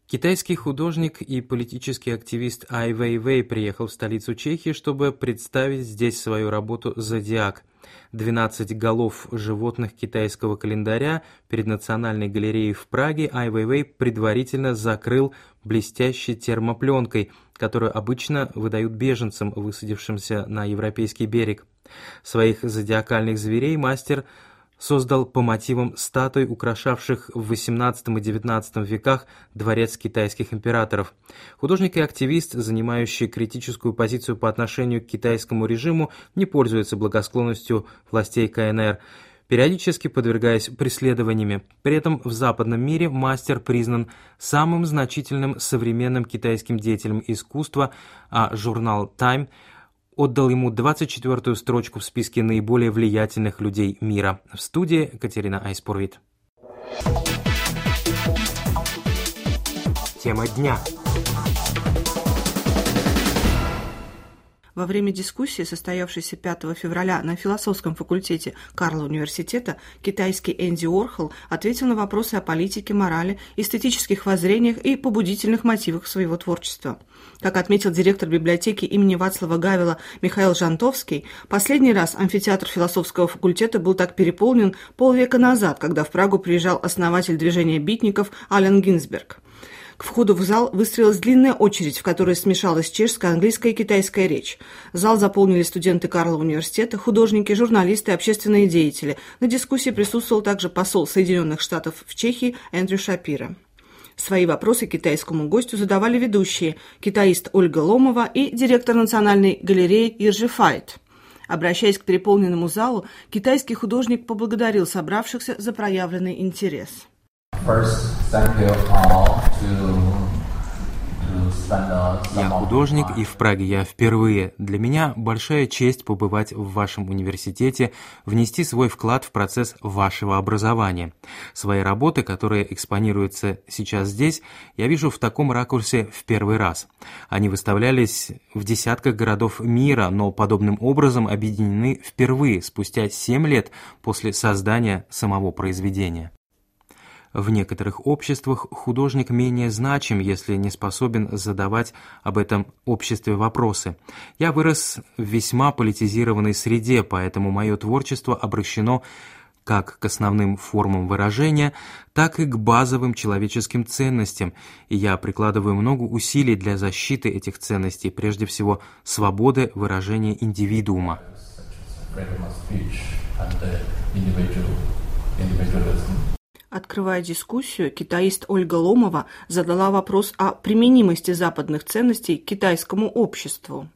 Китайский художник и политический активист Ай Вейвей приехал в столицу Чехии, чтобы представить здесь свою работу «Зодиак». 12 голов животных китайского календаря перед Национальной галереей в Праге Ай Вейвей предварительно закрыл блестящей термопленкой, которую обычно выдают беженцам, высадившимся на европейский берег. Своих зодиакальных зверей мастер создал по мотивам статуй, украшавших в XVIII и XIX веках дворец китайских императоров. Художник и активист, занимающий критическую позицию по отношению к китайскому режиму, не пользуется благосклонностью властей КНР, периодически подвергаясь преследованиями. При этом в западном мире мастер признан самым значительным современным китайским деятелем искусства, а журнал Time отдал ему 24-ю строчку в списке наиболее влиятельных людей мира. В студии Катерина Айспурвит. Тема дня. Во время дискуссии, состоявшейся 5 февраля на философском факультете Карлова университета, китайский Энди Уорхол ответил на вопросы о политике, морали, эстетических воззрениях и побудительных мотивах своего творчества. Как отметил директор библиотеки имени Вацлава Гавела Михаил Жантовский, последний раз амфитеатр философского факультета был так переполнен полвека назад, когда в Прагу приезжал основатель движения битников Ален Гинзберг. К входу в зал выстроилась длинная очередь, в которой смешалась чешская, английская и китайская речь. Зал заполнили студенты Карлова университета, художники, журналисты и общественные деятели. На дискуссии присутствовал также посол Соединенных Штатов в Чехии Эндрю Шапиро. Свои вопросы китайскому гостю задавали ведущие китаист Ольга Ломова и директор Национальной галереи Иржи Файт. Обращаясь к переполненному залу, китайский художник поблагодарил собравшихся за проявленный интерес. Я художник, и в Праге я впервые. Для меня большая честь побывать в вашем университете, внести свой вклад в процесс вашего образования. Свои работы, которые экспонируются сейчас здесь, я вижу в таком ракурсе в первый раз. Они выставлялись в десятках городов мира, но подобным образом объединены впервые, спустя 7 лет после создания самого произведения. В некоторых обществах художник менее значим, если не способен задавать об этом обществе вопросы. Я вырос в весьма политизированной среде, поэтому мое творчество обращено как к основным формам выражения, так и к базовым человеческим ценностям, и я прикладываю много усилий для защиты этих ценностей, прежде всего свободы выражения индивидуума. Открывая дискуссию, китаист Ольга Ломова задала вопрос о применимости западных ценностей к китайскому обществу.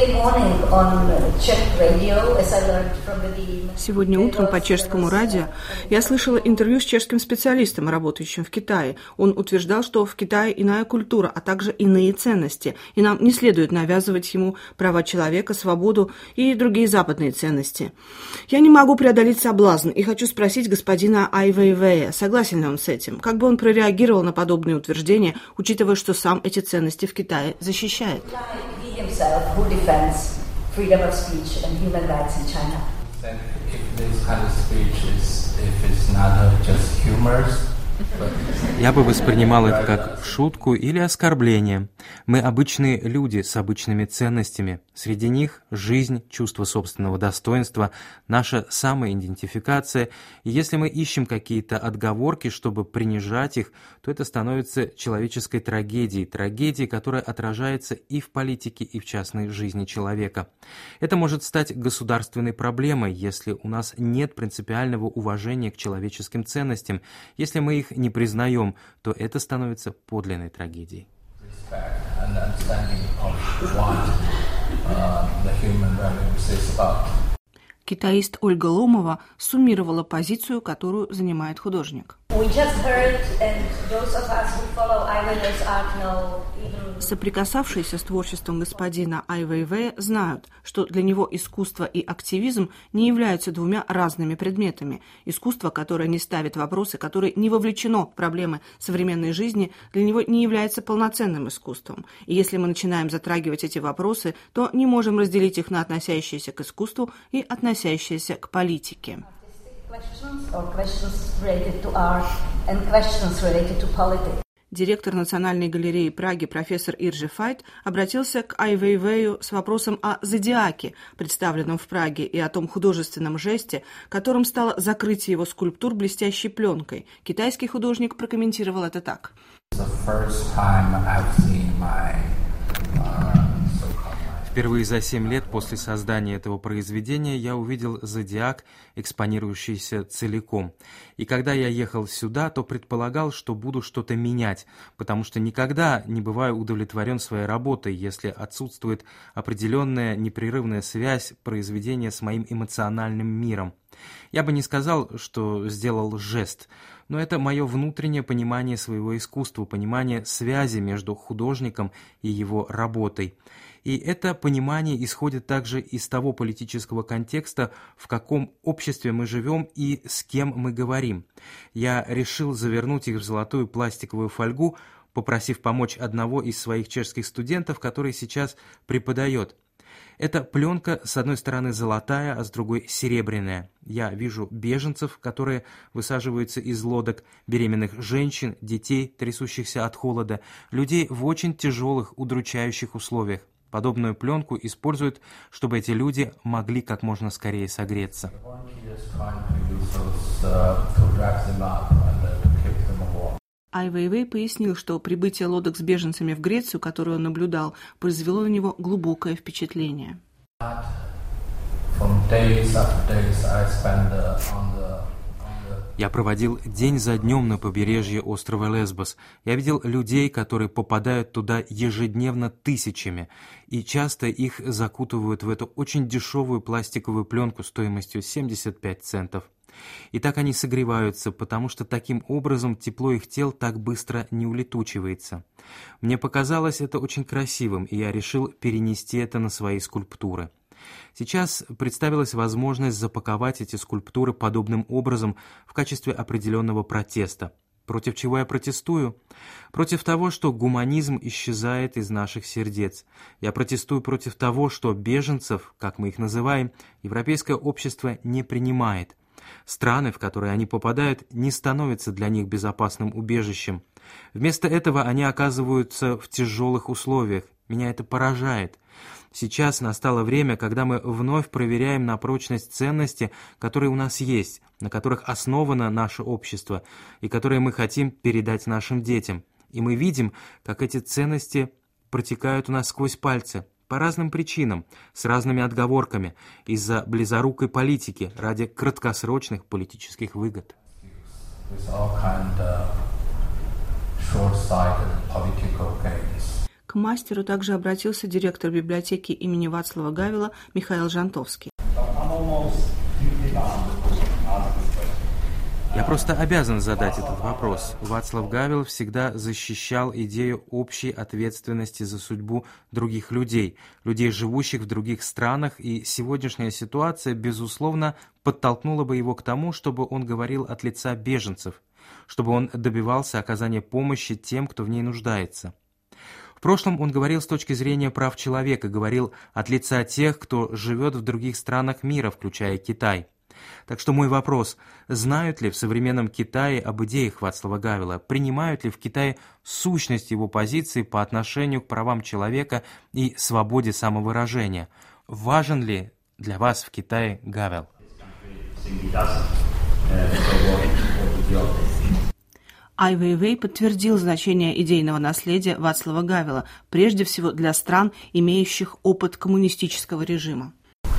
Сегодня утром по чешскому радио я слышала интервью с чешским специалистом, работающим в Китае. Он утверждал, что в Китае иная культура, а также иные ценности, и нам не следует навязывать ему права человека, свободу и другие западные ценности. Я не могу преодолеть соблазн и хочу спросить господина Ай Вейвея, согласен ли он с этим, как бы он прореагировал на подобные утверждения, учитывая, что сам эти ценности в Китае защищает. Who defends freedom of speech and human rights in China? Then if this kind of speech is not just humorous, Я бы воспринимал это как шутку или оскорбление. Мы обычные люди с обычными ценностями. Среди них жизнь, чувство собственного достоинства, наша самоидентификация. И если мы ищем какие-то отговорки, чтобы принижать их, то это становится человеческой трагедией. Трагедией, которая отражается и в политике, и в частной жизни человека. Это может стать государственной проблемой, если у нас нет принципиального уважения к человеческим ценностям. Если мы их не признаем, то это становится подлинной трагедией. Китаист Ольга Ломова суммировала позицию, которую занимает художник. Соприкасавшиеся с творчеством господина Ай Вейвея знают, что для него искусство и активизм не являются двумя разными предметами. Искусство, которое не ставит вопросы, которое не вовлечено в проблемы современной жизни, для него не является полноценным искусством. И если мы начинаем затрагивать эти вопросы, то не можем разделить их на относящиеся к искусству и относящиеся к политике. Директор Национальной галереи Праги профессор Иржи Файт обратился к Ай Вейвею с вопросом о зодиаке, представленном в Праге, и о том художественном жесте, которым стало закрытие его скульптур блестящей пленкой. Китайский художник прокомментировал это так. Впервые за 7 лет после создания этого произведения я увидел зодиак, экспонирующийся целиком. И когда я ехал сюда, то предполагал, что буду что-то менять, потому что никогда не бываю удовлетворен своей работой, если отсутствует определенная непрерывная связь произведения с моим эмоциональным миром. Я бы не сказал, что сделал жест, но это мое внутреннее понимание своего искусства, понимание связи между художником и его работой. И это понимание исходит также из того политического контекста, в каком обществе мы живем и с кем мы говорим. Я решил завернуть их в золотую пластиковую фольгу, попросив помочь одного из своих чешских студентов, который сейчас преподает. Эта пленка, с одной стороны, золотая, а с другой – серебряная. Я вижу беженцев, которые высаживаются из лодок, беременных женщин, детей, трясущихся от холода, людей в очень тяжелых, удручающих условиях. Подобную пленку используют, чтобы эти люди могли как можно скорее согреться. Ай Вейвей пояснил, что прибытие лодок с беженцами в Грецию, которую он наблюдал, произвело на него глубокое впечатление. Я проводил день за днем на побережье острова Лесбос. Я видел людей, которые попадают туда ежедневно тысячами, и часто их закутывают в эту очень дешевую пластиковую пленку стоимостью 75 центов. И так они согреваются, потому что таким образом тепло их тел так быстро не улетучивается. Мне показалось это очень красивым, и я решил перенести это на свои скульптуры. Сейчас представилась возможность запаковать эти скульптуры подобным образом в качестве определенного протеста. Против чего я протестую? Против того, что гуманизм исчезает из наших сердец. Я протестую против того, что беженцев, как мы их называем, европейское общество не принимает. Страны, в которые они попадают, не становятся для них безопасным убежищем. Вместо этого они оказываются в тяжелых условиях. Меня это поражает. Сейчас настало время, когда мы вновь проверяем на прочность ценности, которые у нас есть, на которых основано наше общество, и которые мы хотим передать нашим детям. И мы видим, как эти ценности протекают у нас сквозь пальцы, по разным причинам, с разными отговорками, из-за близорукой политики, ради краткосрочных политических выгод. К мастеру также обратился директор библиотеки имени Вацлава Гавела Михаил Жантовский. Я просто обязан задать этот вопрос. Вацлав Гавел всегда защищал идею общей ответственности за судьбу других людей, живущих в других странах, и сегодняшняя ситуация, безусловно, подтолкнула бы его к тому, чтобы он говорил от лица беженцев, чтобы он добивался оказания помощи тем, кто в ней нуждается. В прошлом он говорил с точки зрения прав человека, говорил от лица тех, кто живет в других странах мира, включая Китай. Так что мой вопрос: знают ли в современном Китае об идеях Вацлава Гавела, принимают ли в Китае сущность его позиции по отношению к правам человека и свободе самовыражения? Важен ли для вас в Китае Гавел? Ай Вейвей подтвердил значение идейного наследия Вацлава Гавела, прежде всего для стран, имеющих опыт коммунистического режима.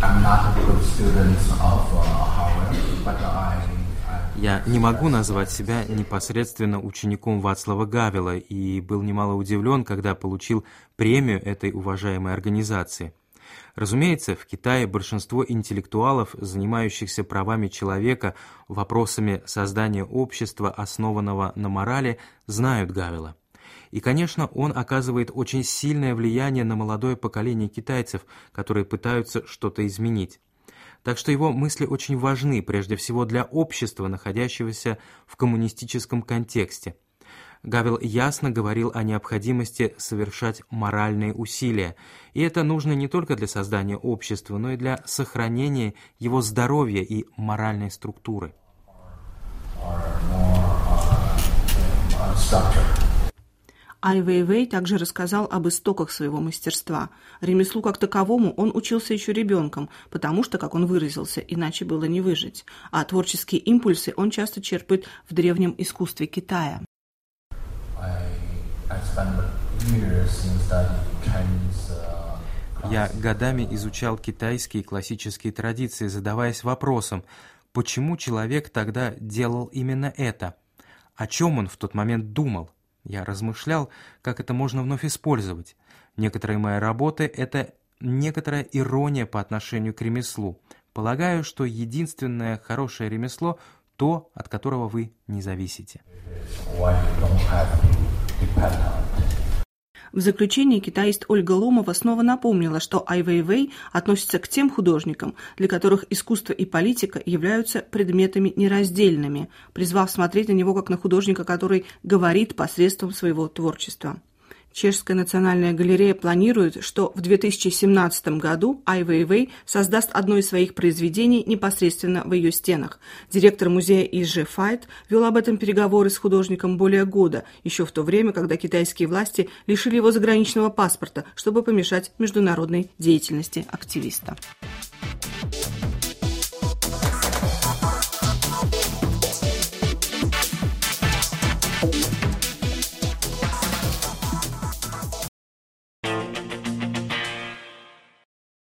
Я не могу назвать себя непосредственно учеником Вацлава Гавела и был немало удивлен, когда получил премию этой уважаемой организации. Разумеется, в Китае большинство интеллектуалов, занимающихся правами человека, вопросами создания общества, основанного на морали, знают Гавела. И, конечно, он оказывает очень сильное влияние на молодое поколение китайцев, которые пытаются что-то изменить. Так что его мысли очень важны, прежде всего для общества, находящегося в коммунистическом контексте. Гавел ясно говорил о необходимости совершать моральные усилия, и это нужно не только для создания общества, но и для сохранения его здоровья и моральной структуры. Ай Вэйвэй также рассказал об истоках своего мастерства. Ремеслу как таковому он учился еще ребенком, потому что, как он выразился, иначе было не выжить. А творческие импульсы он часто черпает в древнем искусстве Китая. Я годами изучал китайские классические традиции, задаваясь вопросом, почему человек тогда делал именно это? О чем он в тот момент думал? Я размышлял, как это можно вновь использовать. Некоторые мои работы – это некоторая ирония по отношению к ремеслу. Полагаю, что единственное хорошее ремесло – то, от которого вы не зависите. В заключение китаист Ольга Ломова снова напомнила, что Ай Вэйвэй относится к тем художникам, для которых искусство и политика являются предметами нераздельными, призвав смотреть на него как на художника, который говорит посредством своего творчества. Чешская национальная галерея планирует, что в 2017 году Ай Вэйвэй создаст одно из своих произведений непосредственно в ее стенах. Директор музея Ижи Файт вел об этом переговоры с художником более года, еще в то время, когда китайские власти лишили его заграничного паспорта, чтобы помешать международной деятельности активиста.